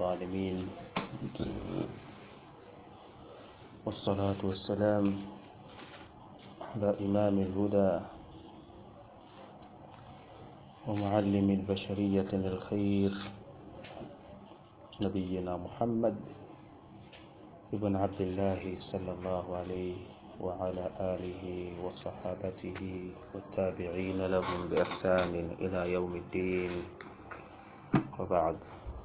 الظالمين والصلاة والسلام على إمام الهدى ومعلم البشرية للخير نبينا محمد ابن عبد الله صلى الله عليه وعلى آله وصحابته والتابعين لهم بإحسان إلى يوم الدين. وبعد،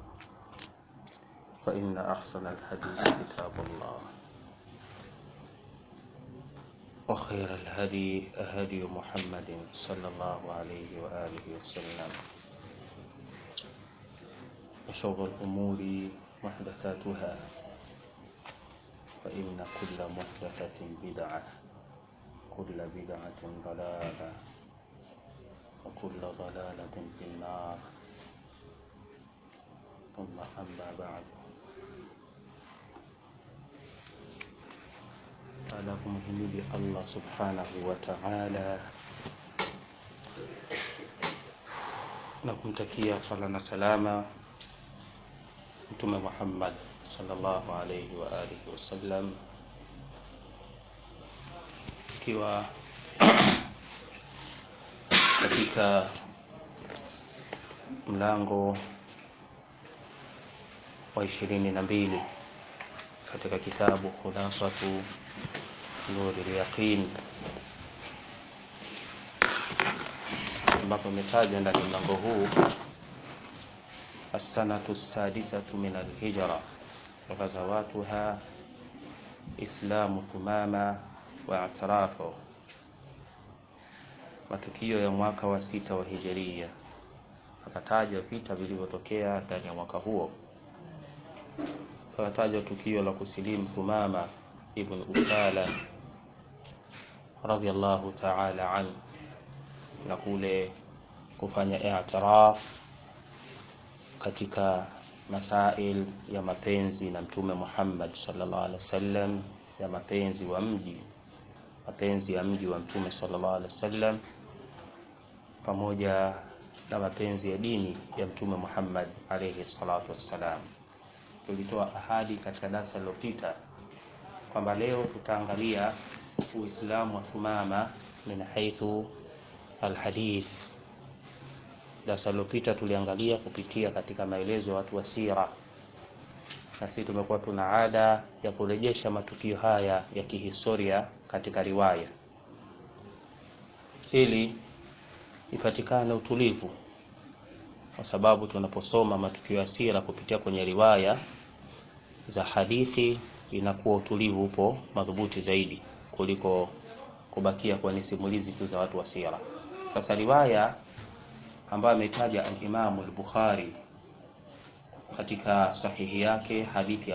فإن أحسن الحديث كتاب الله، وخير الهدي هدي محمد صلى الله عليه وآله وسلم، وشر الأمور محدثاتها، فإن كل محدثة بدعة، كل بدعة ضلالة، وكل ضلالة في النار. ثم أما بعد، على kumhimidi Allah subhanahu wa ta'ala na kumtakia sala na salama Mtume Muhammad sallallahu alayhi wa alihi wasallam, ikiwa katika mlango wa 22 katika kitabu Khulasatu Nurul Yaqin, ambapo umetaja ndani ya mlango huu as-sanatu as-sadisatu min al-hijra wa ghazawatuha Islamu Thumama wa i'tirafu, matukio ya mwaka wa 6 wa hijiria. Akataja vita vilivyotokea ndani ya mwaka huo. Akataja tukio la kusilimu Thumama ibn Uthala radhiyallahu ta'ala anhu, na kule kufanya i'tiraf katika masail ya mapenzi na Mtume Muhammad sallallahu alaihi wasallam, ya mapenzi ya mji wa Mtume sallallahu alaihi wasallam, pamoja na mapenzi ya dini ya Mtume Muhammad alayhi salatu wassalam. Tulitoa ahadi katika darasa lililopita kwamba leo tutaangalia Uislamu wa Thumama min haithu alhadith. Darasa lililopita tuliangalia kupitia katika maelezo ya watu wa sira, na sisi tumekuwa tuna ada ya kurejesha matukio haya ya kihistoria katika riwaya ili ipatikane utulivu, kwa sababu tunaposoma matukio ya sira kupitia kwenye riwaya za hadithi inakuwa utulivu upo madhubuti zaidi kuliko kubakia kwa simulizi tu za watu wa sira. Sasa riwaya ambayo ametaja al-Imam al-Bukhari katika sahihi yake hadithi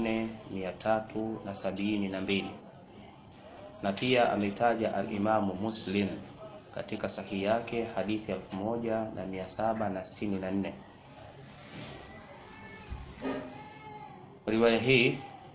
4372, na pia ametaja al-Imam Muslim katika sahihi yake hadithi 1764. Riwaya hii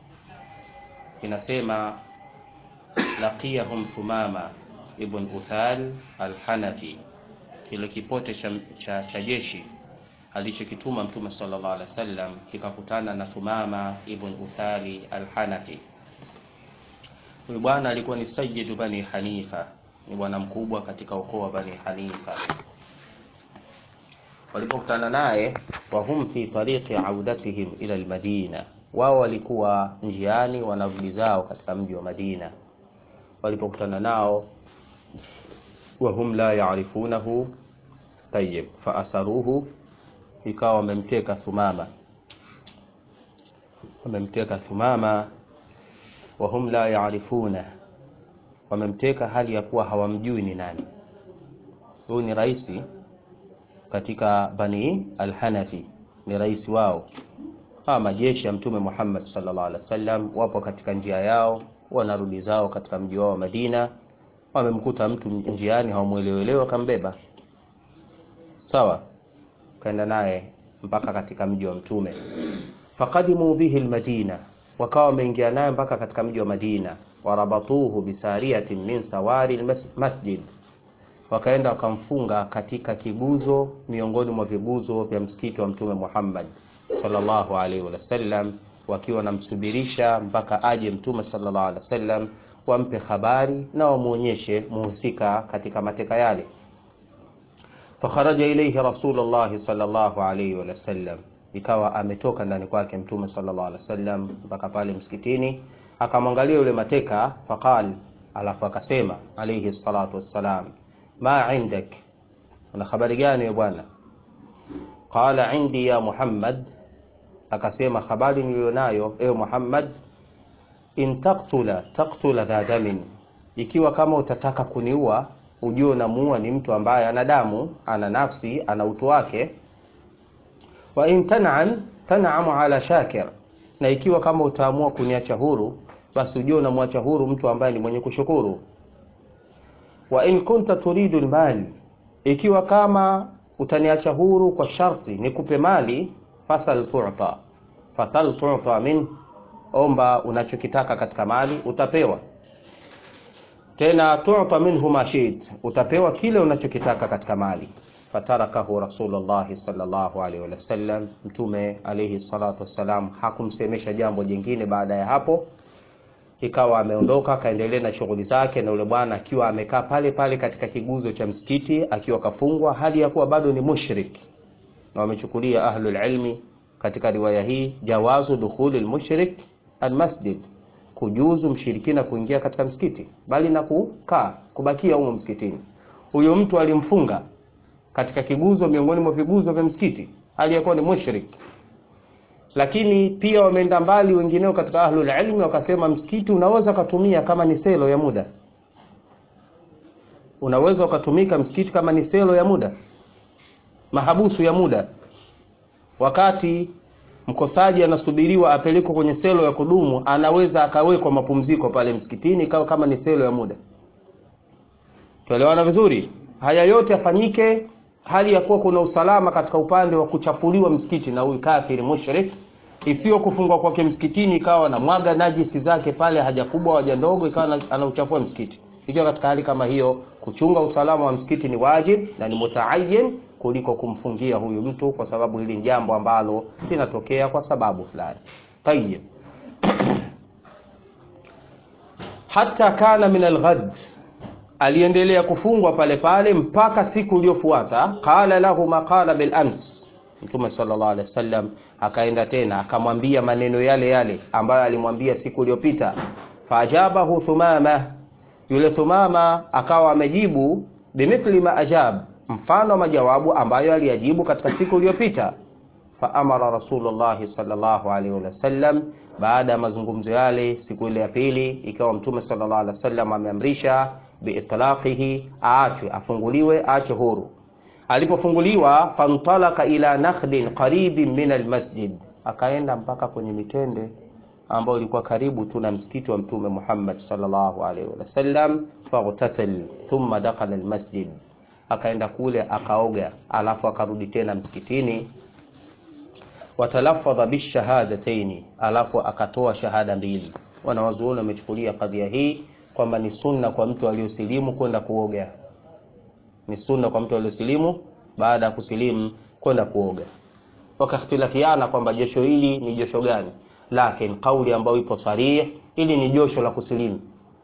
inasema laqiyahum Thumama ibn Uthal al-Hanafi, kile kipote cha jeshi alichokituma Mtume sallallahu alaihi wasallam kikakutana na Thumama ibn Uthali al-Hanafi. Huyu bwana alikuwa ni sayyidu Bani Hanifa, ni bwana mkubwa katika ukoo wa Bani Hanifa. Walipokutana naye, wa hum fi tariqi audatihim ila al-Madina, wao walikuwa njiani wanarudi zao katika mji wa Madina. Walipokutana nao, wa hum la ya'rifunahu, tayyib, fa asaruhu, ikawa wamemteka Thumama, wa hum la ya'rifuna, wamemteka hali ya kuwa hawamjui ni nani. Huyu ni rais katika Bani al-Hanafi, ni rais wao. Majeshi ya Mtume Muhammad sallallahu alaihi wasallam wapo katika njia yao, wanarudi zao katika mji wao wa Madina. Wamemkuta mtu njiani, hawamuelewelewa, kambeba sawa, kaenda naye mpaka katika mji wa Mtume. Faqadimu bihi al-Madina, wakawa wameingia naye mpaka katika mji wa Madina. Warabatuhu bisariyatin min sawari al-masjid, wakaenda wakamfunga katika kiguzo miongoni mwa viguzo vya msikiti wa Mtume Muhammad sallallahu alaihi wasallam, wakiwa namsubirisha mpaka aje mtume sallallahu alaihi wasallam wampe habari na wamuonyeshe muhusika katika mateka yale. Fakharaja ilayhi Rasulullah sallallahu alaihi wasallam, ikawa ametoka ndani kwake mtume sallallahu alaihi wasallam mpaka pale msikitini, akamwangalia yule mateka. Faqal, alafu akasema alayhi salatu wassalam, ma indak, una habari gani bwana? Qala indi ya Muhammad, akasema habari nilionayo ewe Muhammad, in taqtula dha damin, ikiwa kama utataka kuniua ujue unamuua ni mtu ambaye ana damu, ana nafsi, ana utu wake. Wa in tan'amu ala shakir, na ikiwa kama utaamua kuniacha huru basi ujue unamwacha huru mtu ambaye ni mwenye kushukuru. Wa in kunta turidu almal, ikiwa kama utaniacha huru kwa sharti nikupe mali, fasal tu'ta min, omba unachokitaka katika mali utapewa. Tena tu'ta minhu ma shit, utapewa kile unachokitaka katika mali. Fatarakahu Rasulullah sallallahu alaihi wasallam, mtume alayhi salatu wasalam hakumsemesha jambo jingine baada ya hapo. Ikawa ameondoka kaendelea na shughuli zake, na yule bwana akiwa amekaa pale pale katika kiguzo cha msikiti akiwa kafungwa, hali ya kuwa bado ni mushrik. Na wamechukulia ahlul ilmi katika riwaya hii jawazu dukhuli almushrik almasjid, kujuzu mshirikina kuingia katika msikiti, bali na kubakia huko msikitini. Huyo mtu alimfunga katika kiguzo miongoni mwa viguzo vya msikiti, hali ya kuwa ni mushrik. Lakini pia wameenda mbali wengineo katika ahlul ilmi wakasema msikiti unaweza kutumia kama ni selo ya muda. Unaweza ukatumika msikiti kama ni selo ya muda, mahabusu ya muda. Wakati mkosaji anasubiriwa apelekwe kwenye selo ya kudumu, anaweza akawekwa mapumziko pale msikitini kama ni selo ya muda. Tuelewana vizuri? Haya yote yafanyike hali ya kuwa kuna usalama katika upande wa kuchafuliwa msikiti na huyu kafiri mushrik, isiyo kufungwa kwake msikitini ikawa na mwaga najisi zake pale, haja kubwa haja ndogo, ikawa anauchafua msikiti. Ikiwa katika hali kama hiyo, kuchunga usalama wa msikiti ni wajib na ni mutaayyin kuliko kumfungia huyu mtu, kwa sababu hili ni jambo ambalo linatokea kwa sababu fulani. Tayyib. Hatta kana min al-ghad, aliendelea kufungwa pale pale mpaka siku iliyofuata. Qala lahu ma qala bil ams, Mtume sallallahu alaihi wasallam akaenda tena akamwambia maneno yale yale ambayo alimwambia siku iliyopita. Fajabahu Thumama, yule Thumama akawa amejibu bimithli ma ajab, mfano wa majawabu ambayo aliyajibu katika siku iliyopita. Fa amara Rasulullah sallallahu alaihi wasallam, baada ya mazungumzo yale siku ile ya pili, ikawa Mtume sallallahu alaihi wasallam ameamrisha biitlaqihi, aachwe, afunguliwe, aachwe huru. Alipofunguliwa, fantalaka ila nakhdin qaribin min almasjid, akaenda mpaka kwenye mitende ambayo ilikuwa karibu tu na msikiti wa Mtume Muhammad sallallahu alaihi wasallam. Faghtasal thumma dakhala almasjid, akaenda kule akaoga, alafu akarudi tena msikitini. Watalaffadha bishahadatayn, alafu akatoa shahada mbili. Wanawazuoni wamechukulia kadhia hii kwamba ni sunna kwa mtu aliyosilimu kwenda kuoga. Ni sunna kwa mtu aliyosilimu baada ya kusilimu kwenda kuoga. Wakakhtilafiana kwamba josho hili ni josho gani, lakini kauli ambayo ipo sarih, ili ni josho la kusilimu.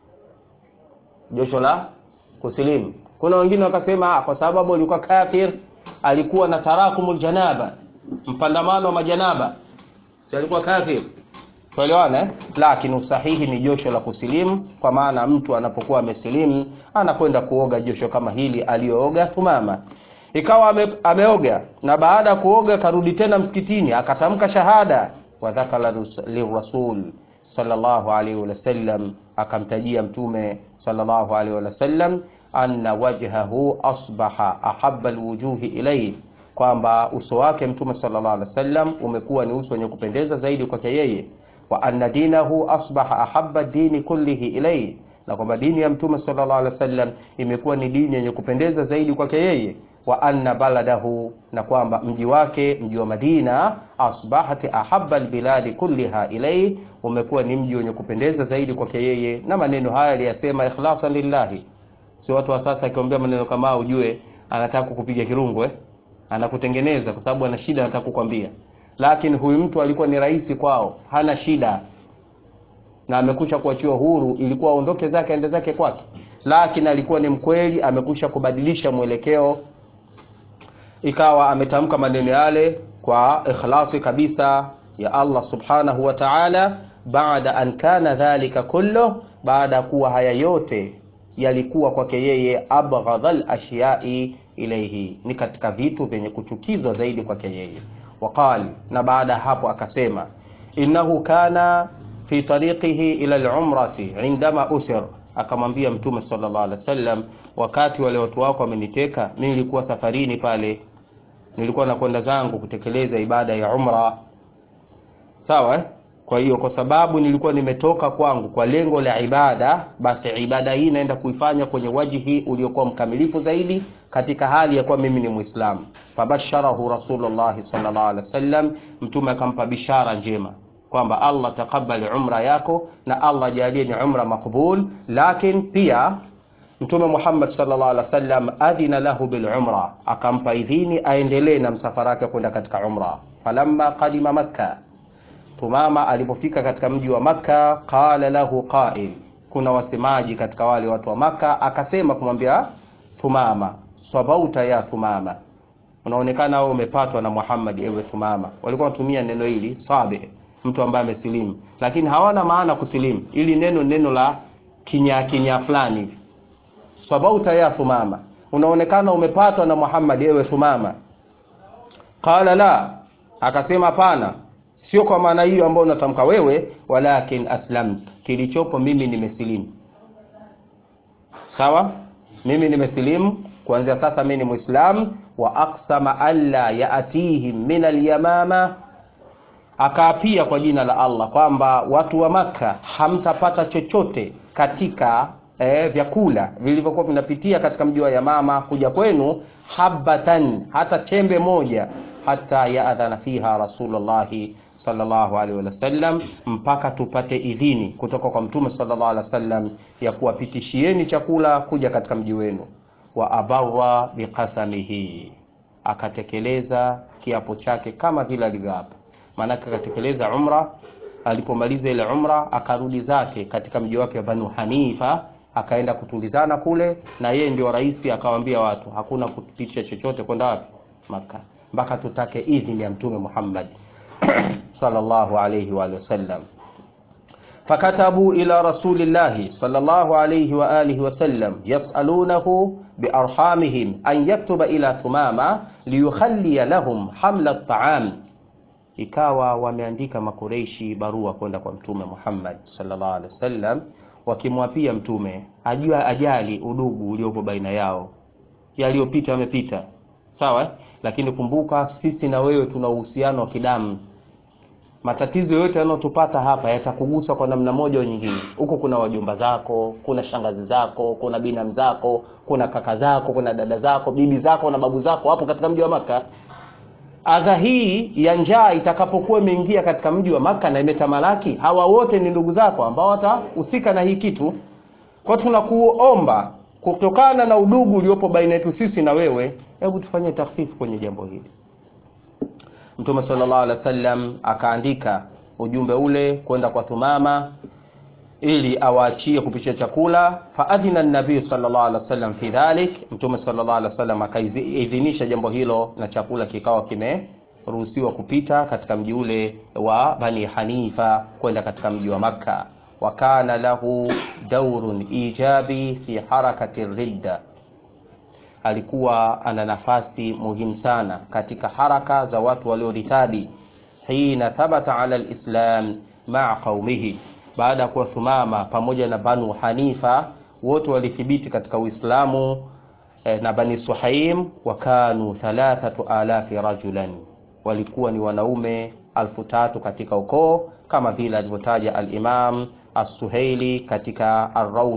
Josho la kusilimu. Kuna wengine wakasema kwa sababu alikuwa kafir, alikuwa na tarakumul janaba, mpandamano wa majanaba, si alikuwa kafir. Tuelewana lakini usahihi ni josho la kusilimu, kwa maana mtu anapokuwa amesilimu anakwenda kuoga josho kama hili aliyooga Thumama. Ikawa ameoga, na baada ya kuoga karudi tena msikitini, akatamka shahada. Wa dhakala lirasul sallallahu alaihi wasallam, akamtajia Mtume sallallahu alaihi wasallam anna wajhahu asbaha ahabba alwujuhi ilayhi, kwamba uso wake Mtume sallallahu alaihi wasallam umekuwa ni uso wenye kupendeza zaidi kwake yeye. Wa anna dinahu asbaha ahabba dini kullihi ilayhi, na kwamba dini ya Mtume sallallahu alaihi wasallam imekuwa ni dini yenye kupendeza zaidi kwake yeye. Wa anna baladahu, na kwamba mji wake, mji wa Madina, asbahati ahabba albiladi kulliha ilayhi, umekuwa ni mji wenye kupendeza zaidi kwake yeye. Na maneno haya aliyasema ikhlasan lillahi. Si watu wa sasa akiongea maneno kama ujue anataka kukupiga kirungu anakutengeneza kwa sababu ana shida, anataka kukwambia. lakini huyu mtu alikuwa ni rais kwao, hana shida na amekusha kuachiwa huru, ilikuwa aondoke zake aende zake kwake, lakini alikuwa ni mkweli, amekusha kubadilisha mwelekeo, ikawa ametamka maneno yale kwa ikhlasi kabisa ya Allah subhanahu wa ta'ala, baada an kana dhalika kullu, baada kuwa haya yote yalikuwa kwake yeye abghadhal ashiya'i ilayhi, ni katika vitu vyenye kuchukizwa zaidi kwake yeye. Waqali, na baada hapo akasema, innahu kana fi tariqihi ila al-umrati indama usir, akamwambia Mtume sallallahu alaihi wasallam, wakati wale watu wako wameniteka, mimi nilikuwa safarini pale, nilikuwa nakwenda zangu kutekeleza ibada ya umra. Sawa? Kwa hiyo kwa sababu nilikuwa nimetoka kwangu kwa lengo la ibada, basi ibada hii naenda kuifanya kwenye wajihi uliokuwa mkamilifu zaidi, katika hali ya kuwa mimi ni Muislamu. Fabasharahu Rasulullah sallallahu alaihi wasallam, Mtume akampa bishara njema kwamba Allah takabali umra yako na Allah jalie ni umra makbul. Lakini pia Mtume Muhammad sallallahu alaihi wasallam adhina lahu bil umra, akampa idhini aendelee na msafara wake kwenda katika umra. Falamma qadima Makkah, Thumama alipofika katika mji wa Makkah, qala lahu qa'il, kuna wasemaji katika wale watu wa Makkah, akasema kumwambia Thumama, sabauta ya Thumama, unaonekana wewe umepatwa na Muhammad ewe Thumama. Walikuwa watumia neno hili sabe, mtu ambaye amesilimu, lakini hawana maana kusilimu, ili neno la kinya fulani hivi. Sabauta ya Thumama, unaonekana umepatwa na Muhammad ewe Thumama. Qala la, akasema hapana, sio kwa maana hiyo ambayo unatamka wewe, walakin aslam, kilichopo mimi nimesilimu. Sawa? Mimi nimesilimu, kuanzia sasa mimi ni Muislam. Wa aqsama alla yaatihim min al-yamama, akaapia kwa jina la Allah kwamba watu wa Maka hamtapata chochote katika vyakula vilivyokuwa vinapitia katika mji wa Yamama kuja kwenu, habatan, hata chembe moja, hata yaadhana fiha Rasulullah sallallahu alaihi wasallam, mpaka tupate idhini kutoka kwa Mtume sallallahu alaihi wasallam ya kuwapitishieni chakula kuja katika mji wenu. Wa abawa biqasamihi, akatekeleza kiapo chake kama vile alivyoapa. Maana akatekeleza umra, alipomaliza ile umra akarudi zake katika mji wake wa Banu Hanifa, akaenda kutulizana kule, na yeye ndio rais, akawaambia watu hakuna kupitisha chochote kwenda wapi? Makkah, mpaka tutake idhini ya Mtume Muhammad sallallahu alayhi wa sallam. Fakatabu ila Rasulillah sallallahu alayhi wa alihi wa sallam yasalunahu biarhamihim an yaktuba ila Thumama liyukhalli lahum hamla at-ta'am. Ikawa wameandika Makureishi barua kwenda kwa Mtume Muhammad sallallahu alaihi wasallam, wakimwapia Mtume ajua ajali udugu uliopo baina yao, yaliyopita yamepita, sawa, lakini kumbuka sisi na wewe tuna uhusiano wa kidamu. Matatizo yote yanayotupata hapa yatakugusa kwa namna moja au nyingine. Huko kuna wajomba zako, kuna shangazi zako, kuna binamu zako, kuna kaka zako, kuna dada zako, bibi zako na babu zako hapo katika mji wa Makkah. Adha hii ya njaa itakapokuwa imeingia katika mji wa Makkah na imetamalaki, hawa wote ni ndugu zako ambao watahusika na hii kitu. Kwa tunakuomba kutokana na udugu uliopo baina yetu sisi na wewe, hebu tufanye takhfifu kwenye jambo hili. Mtume sallallahu alaihi wasallam akaandika ujumbe ule kwenda kwa Thumama ili awaachie kupisha chakula. Faadhina an-nabii sallallahu alaihi wasallam fi dhalik, Mtume sallallahu alaihi wasallam akaidhinisha jambo hilo, na chakula kikawa kimeruhusiwa kupita katika mji ule wa Bani Hanifa kwenda katika mji wa Makkah. Wa kana lahu daurun ijabi fi harakati ridda, alikuwa ana nafasi muhimu sana katika haraka za watu walioritadi. Hina thabata ala al-islam ma'a qaumihi, baada kwa Thumama pamoja na Banu Hanifa wote walithibiti katika Uislamu, na Bani Suhaim wakanu 3000 rajulan, walikuwa ni wanaume 3000 katika ukoo, kama vile alivyotaja al-Imam As-Suhaili katika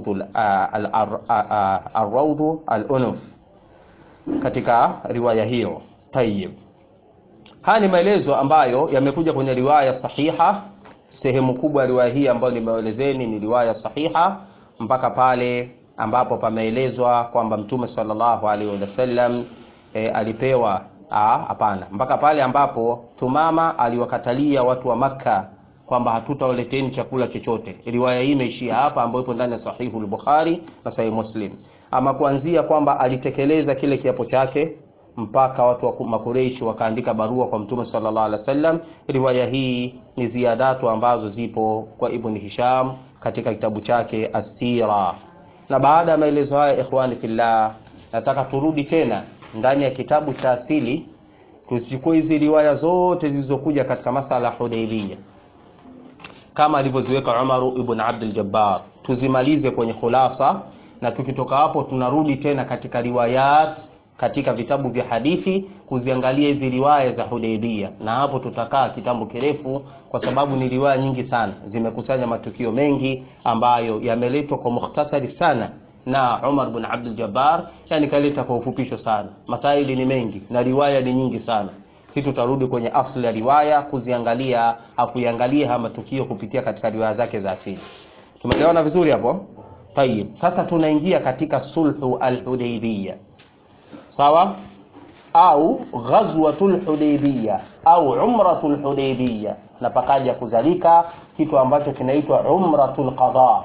Ar-Rawd al-Unuf katika riwaya hiyo. Tayyib, haya ni maelezo ambayo yamekuja kwenye riwaya sahiha. Sehemu kubwa ya riwaya hii ambayo nimeelezeni ni riwaya sahiha, mpaka pale ambapo pameelezwa kwamba Mtume sallallahu alaihi wasallam alipewa Hapana, mpaka pale ambapo Thumama aliwakatalia watu wa Makka kwamba hatutawaleteni chakula chochote. Riwaya hii imeishia hapa, ambayo ipo ndani ya Sahihu al-Bukhari na Sahih Muslim. Ama kuanzia kwamba alitekeleza kile kiapo chake mpaka watu wa Makureishi wakaandika barua kwa Mtume sallallahu alaihi wasallam. Riwaya hii ni ziadatu ambazo zipo kwa Ibn Hisham katika kitabu chake As-Sira. Na baada ya maelezo haya, ikhwani fillah, nataka turudi tena ndani ya kitabu cha asili, tusichukue hizi riwaya zote zilizokuja katika masala ya Hudaybiyah kama alivyoziweka Umar ibn Abdul Jabbar, tuzimalize kwenye khulasa, na tukitoka hapo tunarudi tena katika riwayat katika vitabu vya hadithi kuziangalia hizi riwaya za Hudaybiyah, na hapo tutakaa kitambo kirefu, kwa sababu ni riwaya nyingi sana, zimekusanya matukio mengi ambayo yameletwa kwa mukhtasari sana na Umar ibn Abdul Jabbar, yani kaleta kwa ufupisho sana. Masaili ni mengi na riwaya ni nyingi sana. Sisi tutarudi kwenye asli ya riwaya kuziangalia au kuiangalia haya matukio kupitia katika riwaya zake za asili. Tumeelewana vizuri hapo? Tayeb. Sasa tunaingia katika sulhu al-Hudaybiyah. Sawa? Au ghazwatul Hudaybiyah au umratul Hudaybiyah, na pakaja kuzalika kitu ambacho kinaitwa umratul qada.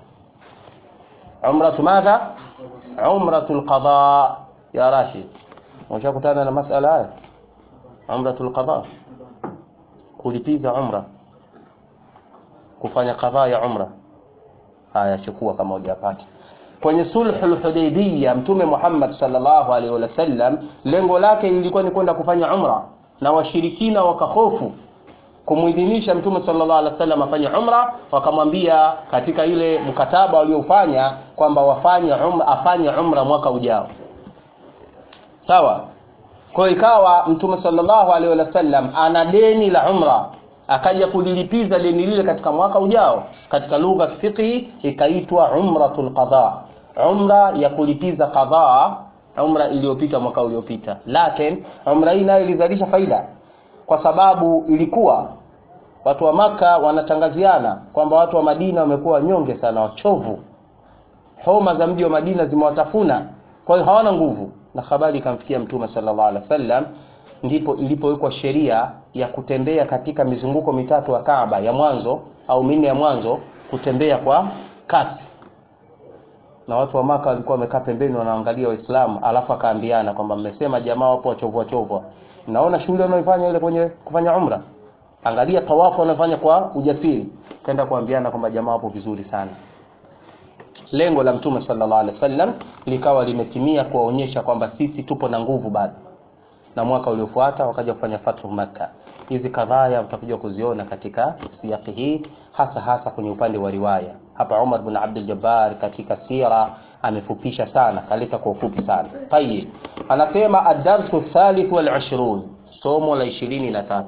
Umratu madha? Umratul qada. Ya Rashid, unashakutana na masala haya? Umratul qada, kulipiza umra, kufanya qada ya umra. Haya, chukua kama hujapata. Kwenye sulhul Hudaybiyah, Mtume Muhammad sallallahu alaihi wasallam lengo lake lilikuwa ni kwenda kufanya umra, na washirikina wakahofu kumuidhinisha Mtume sallallahu alaihi wasallam afanye umra, wakamwambia katika ile mkataba waliofanya kwamba afanye umra mwaka ujao. Sawa? Kwa ikawa Mtume sallallahu alaihi wasallam ana deni la umra, akaja kulilipiza deni lile katika mwaka ujao. Katika lugha ya fiqh ikaitwa umratul qada, umra ya kulipiza qada, umra iliyopita mwaka uliopita. Lakini umra hii nayo ilizalisha faida, kwa sababu ilikuwa watu wa Maka wanatangaziana kwamba watu wa Madina wamekuwa wanyonge sana, wachovu, homa za mji wa Madina zimewatafuna, kwa hiyo hawana nguvu. Na habari ikamfikia Mtume sallallahu alaihi wasallam, ndipo ilipowekwa sheria ya kutembea katika mizunguko mitatu ya Kaaba ya mwanzo au minne ya mwanzo, kutembea kwa kasi. Na watu wa Maka walikuwa wamekaa pembeni wanaangalia Waislamu, alafu akaambiana kwamba mmesema jamaa wapo wachovu, naona shughuli wanaoifanya ile kwenye kufanya umra, angalia tawafu wanafanya kwa ujasiri. Kaenda kuambiana kwamba jamaa wapo vizuri sana. Lengo la Mtume sallallahu alaihi wasallam likawa limetimia, kuwaonyesha kwamba sisi tupo na nguvu bado. Na mwaka uliofuata wakaja kufanya fathu Makkah. Hizi kadhaa mtakuja kuziona katika siyaki hii, hasa kwenye upande wa riwaya. Hapa Umar ibn Abdul Jabbar katika sira amefupisha sana, kaleta kwa ufupi sana. Tayeb, anasema ad-darsu thalith wal 20, somo la 23.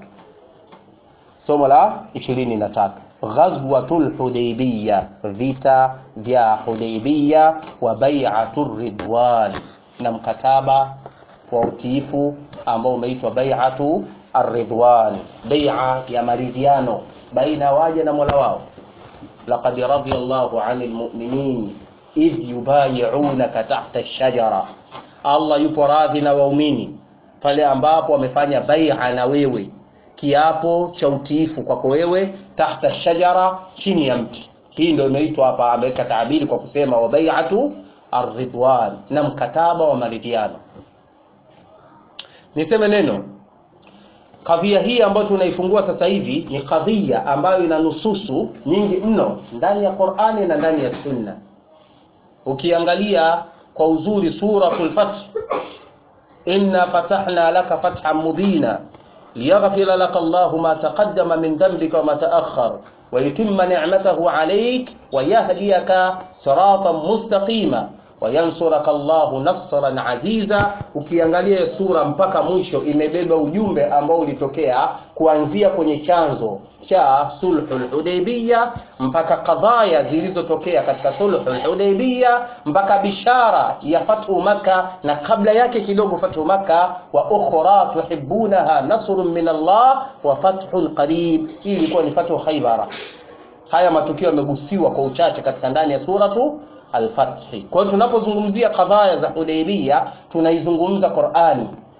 Somo la 23, ghazwatul Hudaybiyah, vita vya Hudaybiyah, wa bai'atur ridwan, na mkataba wa utiifu ambao umeitwa bai'atu ar-ridwan, bai'a ya maridhiano baina waja na Mola wao. Laqad radiyallahu 'anil mu'minin idh yubay'unaka tahta ash-shajara, Allah yupo radhi na waumini pale ambapo wamefanya bai'a na wewe, kiapo cha utiifu kwako wewe, tahta ash-shajara, chini ya mti. Hii ndio inaitwa hapa, ameweka taabiri kwa kusema wa bai'atu ar-ridwan, na mkataba wa maridhiano. Niseme neno, kadhia hii ambayo tunaifungua sasa hivi ni kadhia ambayo ina nususu nyingi mno ndani ya Qur'ani na ndani ya Sunna. Ukiangalia kwa uzuri suratul Fath, inna fatahna laka fathan mubina liyaghfira laka Allahu ma taqaddama min dhanbika wa ma ta'akhkhar wa yutimma ni'matahu 'alayk wa yahdiyaka siratan mustaqima wa yansuraka Allahu nasran aziza. Ukiangalia sura mpaka mwisho imebeba ujumbe ambao ulitokea kuanzia kwenye chanzo cha sulhul Hudaybiyah mpaka kadhaya zilizotokea katika sulhul Hudaybiyah mpaka bishara ya fathu Makkah, na kabla yake kidogo fathu Makkah, wa ukhra tuhibbunaha nasrun min Allah wa fathun qarib. Hii ilikuwa ni fathu Khaybar. Haya matukio yamegusiwa kwa uchache katika ndani ya suratu Al-Fath. Kwa hiyo tunapozungumzia kadhaya za Hudaybiyah tunaizungumza Qur'ani,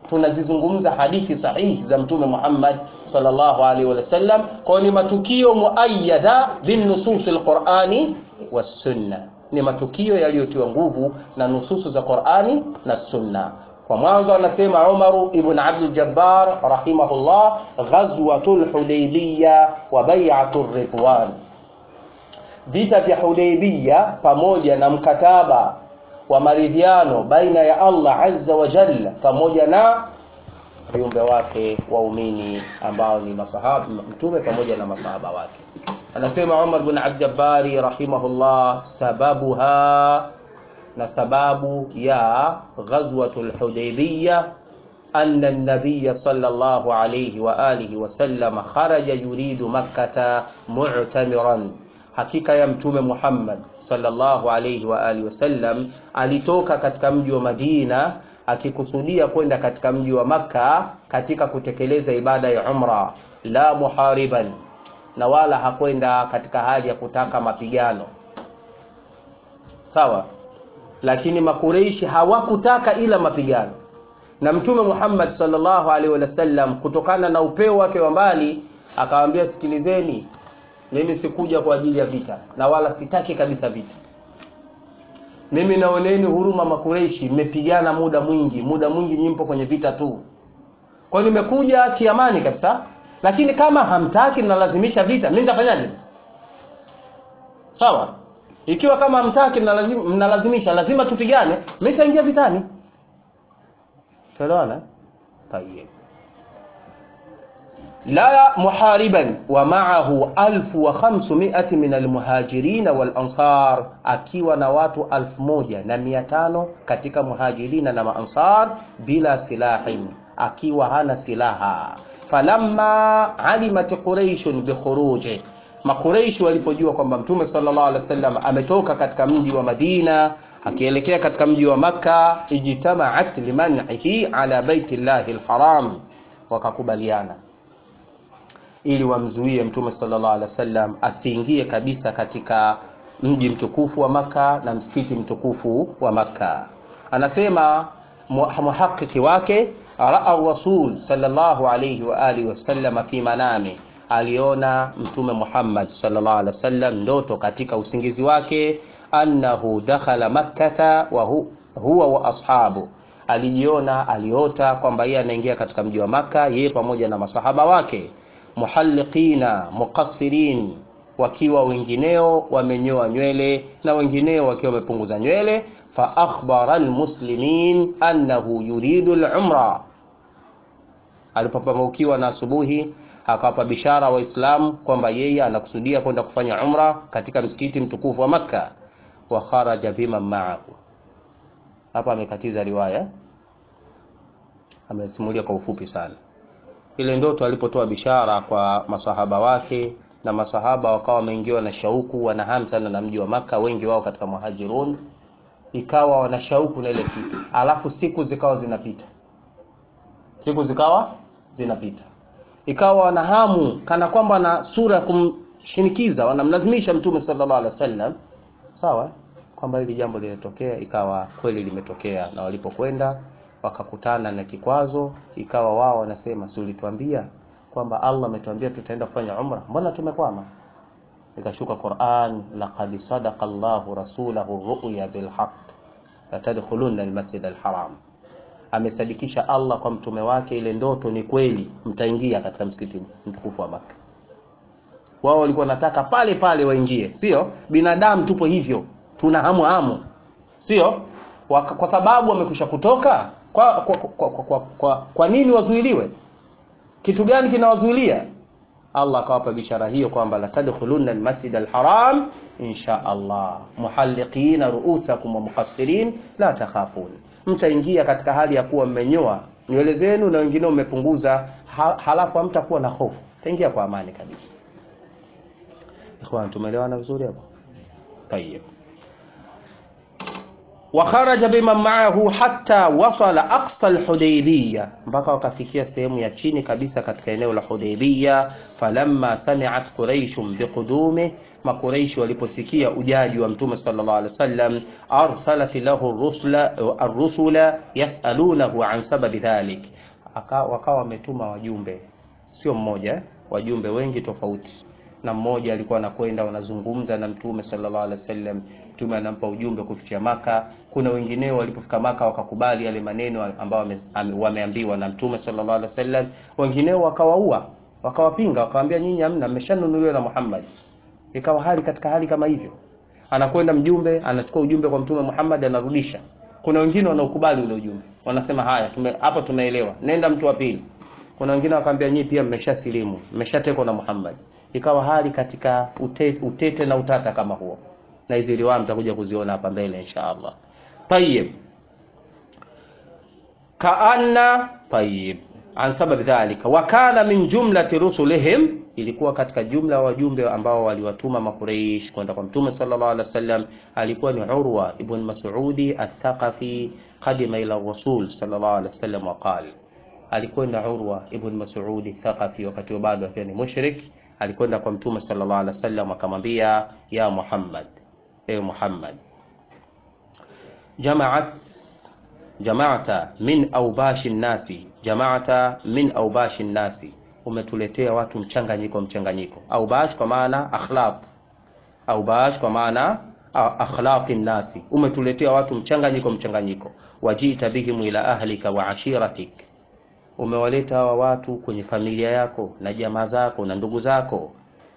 tunazizungumza hadithi sahihi za mtume Muhammad sallallahu alaihi wasallam, kwa ni matukio muayyada bin nusus alqur'ani was sunna, ni matukio yaliyotiwa nguvu na nususu za Qur'ani na sunna. Kwa mwanzo anasema Umar ibn Abdul Jabbar rahimahullah, ghazwatul Hudaybiyah wa bai'atur Ridwan, vita vya Hudaybiyah pamoja na mkataba wa maridhiano baina ya Allah azza wa jalla pamoja na viumbe wake waumini ambao ni masahaba mtume pamoja na masahaba wake. Anasema Umar ibn Abd Jabbar rahimahullah, sababuha, na sababu ya ghazwatul Hudaybiyah anna an-nabiy sallallahu alayhi wa alihi wa sallam kharaja yuridu makkah mu'tamiran, hakika ya mtume Muhammad sallallahu alayhi wa alihi wasallam alitoka katika mji wa Madina akikusudia kwenda katika mji wa Makka katika kutekeleza ibada ya umra, la muhariban, na wala hakwenda katika hali ya kutaka mapigano. Sawa, lakini makureishi hawakutaka ila mapigano, na mtume Muhammad sallallahu alaihi wasallam kutokana na upeo wake wa mbali akawaambia, sikilizeni, mimi sikuja kwa ajili ya vita na wala sitaki kabisa vita. Mimi naoneni huruma makureishi, mmepigana muda mwingi nyimpo kwenye vita tu. Kwa nimekuja kiamani kabisa, lakini kama hamtaki na lazimisha vita, mimi nitafanyaje sasa? Sawa? Ikiwa kama hamtaki na mnalazimisha lazima tupigane, mimi nitaingia vitani. Tuelewana? Tayeb. La muhariban wa ma'ahu 1500 min almuhajirin wal ansar, akiwa na watu 1500 katika muhajirina na maansar, bila silahin, akiwa hana silaha. Falamma alimat quraish bi khuruji, makuraishi walipojua kwamba mtume sallallahu alaihi wasallam ametoka katika mji wa Madina akielekea katika mji wa Makka, ijtama'at liman'ihi ala baitillahi alharam, wakakubaliana ili wamzuie mtume sallallahu alaihi wasallam asiingie kabisa katika mji mtukufu wa Makka na msikiti mtukufu wa Makka. Anasema muhakkiki wake, ra'a rasul sallallahu alaihi wa alihi wasallam fi manami, aliona mtume Muhammad sallallahu alaihi wasallam ndoto katika usingizi wake, annahu dakhala makkata wa huwa wa ashabu, aliota kwamba yeye anaingia katika mji wa Makka, yeye pamoja na masahaba wake, muhalliqina muqassirin, wakiwa wengineo wamenyoa nywele na wengineo wakiwa wamepunguza nywele. Fa akhbara almuslimin annahu yuridu al-umra, alipopamaukiwa na asubuhi akawapa bishara waislamu kwamba yeye anakusudia kwenda kufanya umra katika msikiti mtukufu wa Makka. Wa kharaja bima ma'ahu, hapa amekatiza riwaya, amesimulia kwa ufupi sana ile ndoto alipotoa bishara kwa masahaba wake, na masahaba wakawa wameingiwa na shauku, wana hamu sana na mji wa Makka, wengi wao katika muhajirun, ikawa wana shauku na ile kitu. Alafu siku zikawa zinapita, ikawa wana hamu kana kwamba na sura ya kumshinikiza, wanamlazimisha mtume sallallahu alaihi wasallam, sawa, kwamba hili jambo limetokea. Ikawa kweli limetokea, na walipokwenda wakakutana na kikwazo, ikawa wao wanasema, si ulituambia kwamba Allah ametuambia tutaenda kufanya umra, mbona tumekwama? Ikashuka Qur'an, laqad sadaqa Allahu rasulahu ru'ya bil haqq la tadkhulunna al masjid al haram, amesadikisha Allah kwa mtume wake ile ndoto ni kweli, mtaingia katika msikiti mtukufu wa Makka. Wao walikuwa nataka pale pale waingie, sio? Binadamu tupo hivyo, tuna hamu, sio? Kwa sababu wamekwisha kutoka, kwa nini wazuiliwe? Kitu gani kinawazuilia? Allah akawapa bishara hiyo kwamba la tadkhulunna al-masjid al-haram insha Allah muhalliqina ru'usakum wa muqassirin la takhafun, mtaingia katika hali ya kuwa mmenyoa nywele zenu na wengine umepunguza, halafu hamtakuwa na hofu, taingia kwa amani kabisa. Ikhwan, tumeelewana vizuri hapo? Tayeb. wa kharaja biman ma'ahu hatta wasala aqsa al-Hudaybiyah, mpaka wakafikia sehemu ya chini kabisa katika eneo la Hudaybiyah. Falamma sami'at Quraysh biqudumi, Makuraishi waliposikia ujaji wa Mtume sallallahu alaihi wasallam, arsalat lahu ar-rusula yas'alunahu an sababi dhalik, wakawa wametuma wajumbe, sio mmoja, wajumbe wengi tofauti, na mmoja alikuwa anakwenda wanazungumza na Mtume sallallahu alaihi wasallam, Mtume anampa ujumbe kufikia Maka. Kuna wengineo walipofika Maka wakakubali yale maneno ambayo wameambiwa na Mtume sallallahu alaihi wasallam, wengineo wakawaua, wakawapinga, wakawaambia nyinyi hamna, mmeshanunuliwa na Muhammad. Ikawa hali katika hali kama hivyo, anakwenda mjumbe anachukua ujumbe kwa Mtume Muhammad anarudisha. Kuna wengine wanaokubali ule ujumbe, wanasema haya hapo tumeelewa, nenda mtu wa pili. Kuna wengine wakaambia nyinyi pia mmeshasilimu, mmeshatekwa na Muhammad. Ikawa hali katika utete na utata kama huo, na hizi riwaya mtakuja kuziona hapa mbele inshallah. Tayyib, kaanna tayyib an sabab dhalika wa kana min jumlati rusulihim, ilikuwa katika jumla wajumbe ambao waliwatuma Makuraish kwenda kwa Mtume sallallahu alaihi wasallam, alikuwa ni Urwa ibn Mas'udi al-Thaqafi, qadima ila Rasul sallallahu alaihi wasallam wa qala, alikwenda Urwa ibn Mas'udi al-Thaqafi wakati bado akiwa ni mushrik, alikwenda kwa Mtume sallallahu alaihi wasallam akamwambia, ya Muhammad, ewe Muhammad, jama'ata min awbashin nasi, jama'ata min awbashin nasi, umetuletea watu mchanganyiko. Awbash kwa maana akhlaq, awbash kwa maana akhlaqin nasi, umetuletea watu mchanganyiko. Wajita bihim ila ahlika wa ashiratik, umewaleta hawa watu kwenye familia yako na jamaa zako na ndugu zako.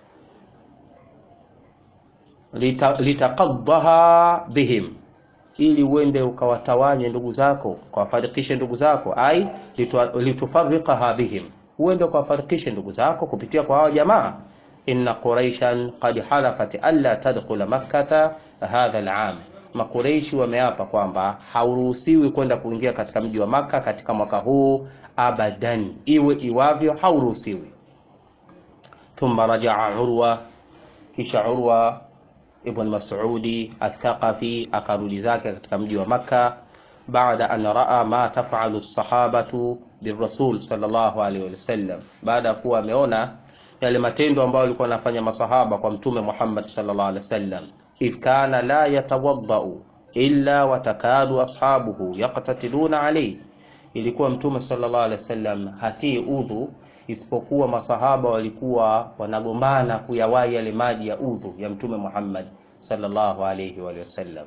Litaqaddaha bihim, ili uende ukawatawanye ndugu zako, ukawafarikishe ndugu zako, ai litufarriqaha bihim, uende ukawafarikishe ndugu zako kupitia kwa hawa jamaa. Inna quraishan qad halafat alla tadkhula makkah hadha al'am, Makuraishi wameapa kwamba hauruhusiwi kwenda kuingia katika mji wa Maka katika mwaka huu abadan, iwe iwavyo hauruhusiwi. Thumma raja'a Urwa, kisha Urwa ibn Mas'udi al-Thaqafi akarudi zake katika mji wa Maka, baada an raa ma taf'alu as-sahabatu birrasul sallallahu alayhi wasallam, baada kuwa ameona yale matendo ambayo walikuwa wanafanya masahaba kwa Mtume Muhammad sallallahu alayhi wasallam. Idh kana la yatawaddau illa watakadu ashabuhu yaqtatiluna alayhi, ilikuwa Mtume sallallahu alayhi wasallam hatii udhu, isipokuwa masahaba walikuwa wanagombana kuyawai yale maji ya udhu ya Mtume Muhammad sallallahu alayhi wasallam.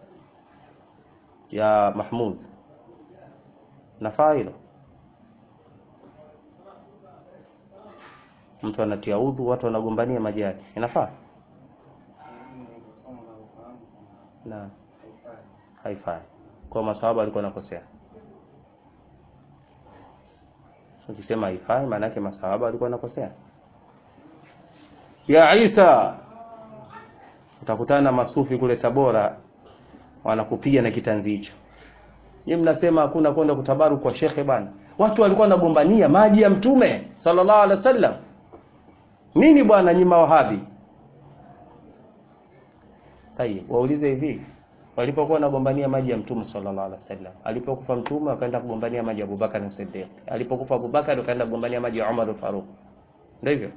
Ya Mahmud, nafailo mtu anatia udhu, watu wanagombania maji yake, inafaa? Na haifai. Kwa masahaba walikuwa wanakosea. Ukisema haifai maana yake masahaba walikuwa wanakosea. Ya Isa, utakutana na masufi kule Tabora wanakupiga na kitanzi hicho. Nyinyi mnasema hakuna kwenda kutabaru kwa shekhe bana. Watu walikuwa wanagombania maji ya Mtume sallallahu alaihi wasallam. Nini bwana nyinyi mawahabi? Tayeb, waulize hivi, walipokuwa wanagombania maji ya Mtume sallallahu alaihi wasallam, alipokufa Mtume wakaenda kugombania maji ya Abubakar na Siddiq, alipokufa Abubakar wakaenda kugombania maji ya Umar al-Faruq, ndio hivyo?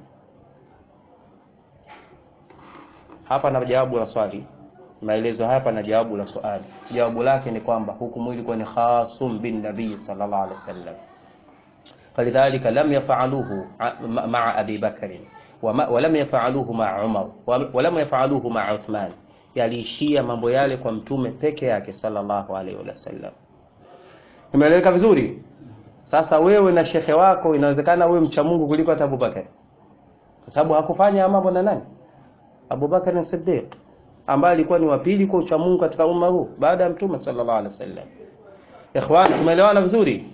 Hapa na jawabu la swali, maelezo hapa na jawabu la swali. Jawabu lake ni kwamba hukumu ilikuwa ni khasum bin nabii sallallahu alaihi wasallam, falidhalika lam yaf'aluhu ma'a Abi Bakr wa lam yaf'aluhu ma'a Umar wa lam yaf'aluhu ma'a Uthman, yaliishia mambo yale kwa Mtume peke yake sallallahu alaihi wasallam. Umeeleweka vizuri? Sasa wewe na shekhe wako inawezekana wewe mcha Mungu kuliko hata Abubakar, kwa sababu hakufanya mambo na nani? Abubakar na Siddiq, ambaye alikuwa ni wa pili kwa ucha Mungu katika umma huu baada ya Mtume sallallahu alaihi wasallam. Ikhwan, tumeelewana vizuri?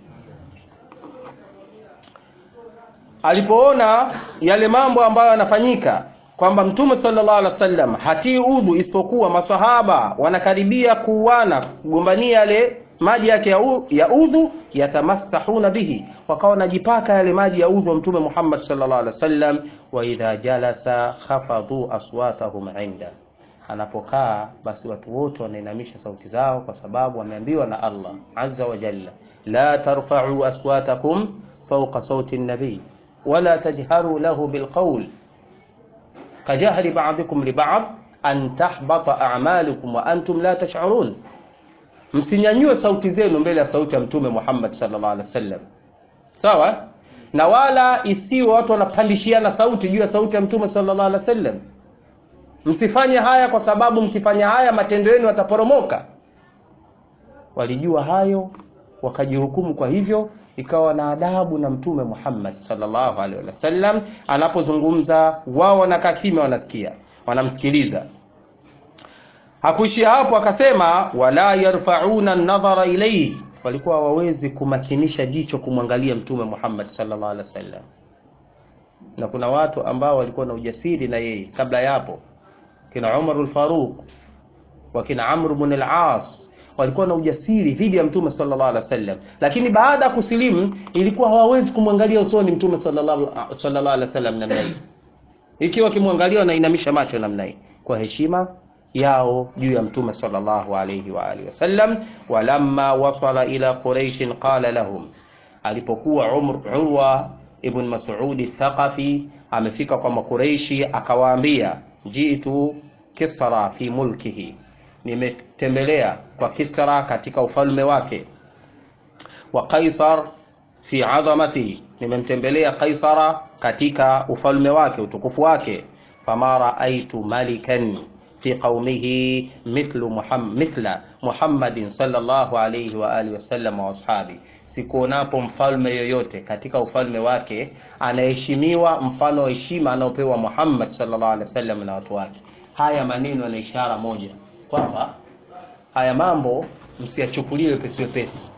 Alipoona yale mambo ambayo yanafanyika kwamba Mtume sallallahu alaihi wasallam hatii udhu, isipokuwa masahaba wanakaribia kuuana kugombania yale maji yake ya udhu, yatamassahuna bihi, wakawa wanajipaka yale maji ya udhu wa Mtume Muhammad sallallahu alaihi wasallam. Wa idha jalasa khafadhu aswatahum inda, anapokaa basi watu wote wanainamisha sauti zao, kwa sababu wameambiwa na Allah azza wa jalla, la tarfa'u aswatakum fawqa sauti an-nabi wala tajharu lahu bilqawl kajahri ba'dikum li ba'd an tahbata a'malukum wa antum la tash'urun. Msinyanyue sauti zenu mbele ya sauti ya Mtume Muhammad sallallahu alaihi wasallam, sawa? Na wala isiwe watu wanapandishiana sauti juu ya sauti ya Mtume sallallahu alaihi wasallam. Msifanye haya, kwa sababu mkifanya haya matendo yenu yataporomoka. Walijua hayo, wakajihukumu kwa hivyo, ikawa na adabu na Mtume Muhammad sallallahu alaihi wasallam anapozungumza, wao wanakaa kimya, wanasikia, wanamsikiliza. Hakuishia hapo, akasema wala yarfa'una an-nadhara ilayhi, walikuwa hawawezi kumakinisha jicho kumwangalia Mtume Muhammad sallallahu alaihi wasallam. Na kuna watu ambao walikuwa na ujasiri na yeye kabla yapo, kina Umar al-Faruq wa kina Amr ibn al-As, walikuwa na ujasiri dhidi ya Mtume sallallahu alaihi wasallam, lakini baada ya kusilimu ilikuwa hawawezi kumwangalia usoni Mtume sallallahu alaihi wasallam namna hii. Ikiwa kimwangalia wanainamisha macho namna hii kwa heshima yao juu ya Mtume sallallahu alayhi wa alihi wasallam. Walamma wasala ila Quraysh qala lahum, alipokuwa Urwa ibn Mas'ud al-Thaqafi amefika kwa Makuraishi, akawaambia jitu Kisra fi mulkihi, nimetembelea kwa Kisra katika ufalme wake, wa Kaisar fi azamatihi, nimemtembelea Kaisara katika ufalme wake, utukufu wake. Fama raaitu malikan fi qaumihi mithla Muhammadin sallallahu alayhi wa alihi wasallam wa ashabi, sikuonapo mfalme yoyote katika ufalme wake anaheshimiwa mfano wa heshima anaopewa Muhammad sallallahu alayhi wasallam na watu wake. Haya maneno yana ishara moja, kwamba haya mambo msiyachukulie pesi.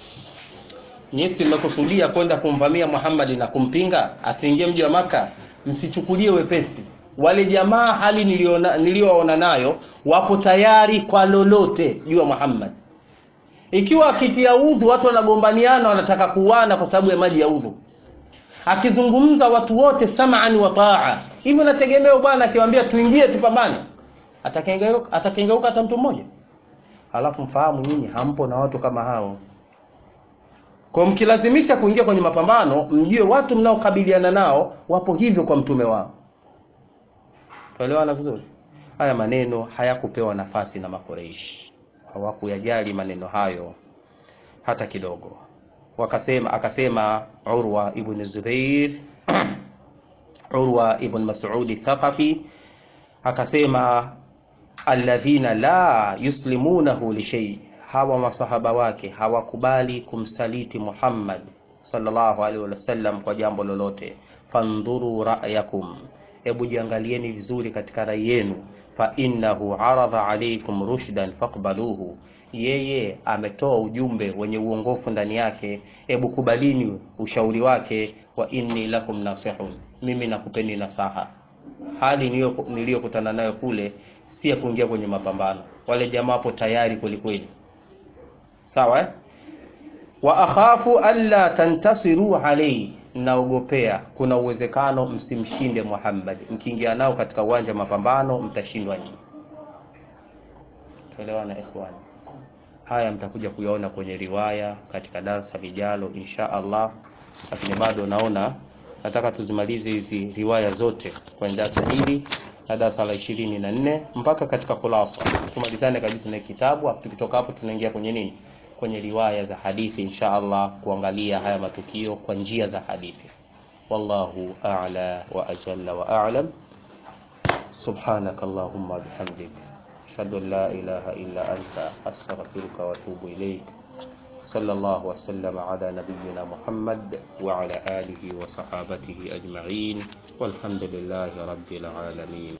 Nyinyi mmekusudia kwenda kumvamia Muhammad na kumpinga asiingie mji wa Maka, msichukulie wepesi. Wale jamaa hali nilioona nayo wapo tayari kwa lolote juu ya Muhammad. Ikiwa akitia udhu watu wanagombaniana, wanataka kuuana kwa sababu ya maji ya udhu, akizungumza watu wote sam'an wa ta'a, hivyo nategemea bwana akiwaambia tuingie tupambane, atakengeuka hata mtu mmoja. Halafu mfahamu nyinyi hampo na watu kama hao. Kwa mkilazimisha kuingia kwenye mapambano, mjue watu mnaokabiliana nao wapo hivyo kwa mtume wao. Tuelewana vizuri? Haya maneno hayakupewa nafasi na Makuraish, hawakuyajali maneno hayo hata kidogo. Akasema Urwa ibn Zubair Urwa ibn Mas'ud al-Thaqafi akasema alladhina la yuslimunahu li shay, hawa masahaba wake hawakubali kumsaliti Muhammad sallallahu alaihi wasallam kwa jambo lolote. Fandhuru ra'yakum, hebu jiangalieni vizuri katika rai yenu. Fa innahu aradha alaykum rushdan faqbaluhu, yeye ametoa ujumbe wenye uongofu ndani yake, hebu kubalini ushauri wake. Wa inni lakum nasihun, mimi nakupeni nasaha. Hali niliyokutana nayo kule si ya kuingia kwenye mapambano, wale jamaa hapo tayari kweli, sawa. Wa akhafu alla tantasiru alayhi, naogopea kuna uwezekano msimshinde Muhammad, mkiingia nao katika uwanja mapambano mtashindwa nyinyi. Tuelewana ikhwan? Haya mtakuja kuyaona kwenye riwaya katika darasa lijalo insha Allah, lakini bado naona nataka tuzimalize hizi riwaya zote kwa darasa hili na darasa la 24 mpaka katika khulasa, tumalizane kabisa na kitabu. Tukitoka hapo tunaingia kwenye nini? Kwenye riwaya za hadithi insha Allah, kuangalia haya matukio kwa njia za hadithi. Wallahu a'la wa ajalla wa a'lam. Subhanakallahumma bihamdika ashhadu an la ilaha illa anta astaghfiruka wa atubu ilayk. Sallallahu wa sallama ala nabiyyina Muhammad wa ala alihi wa sahabatihi ajma'in walhamdulillahi rabbil alamin.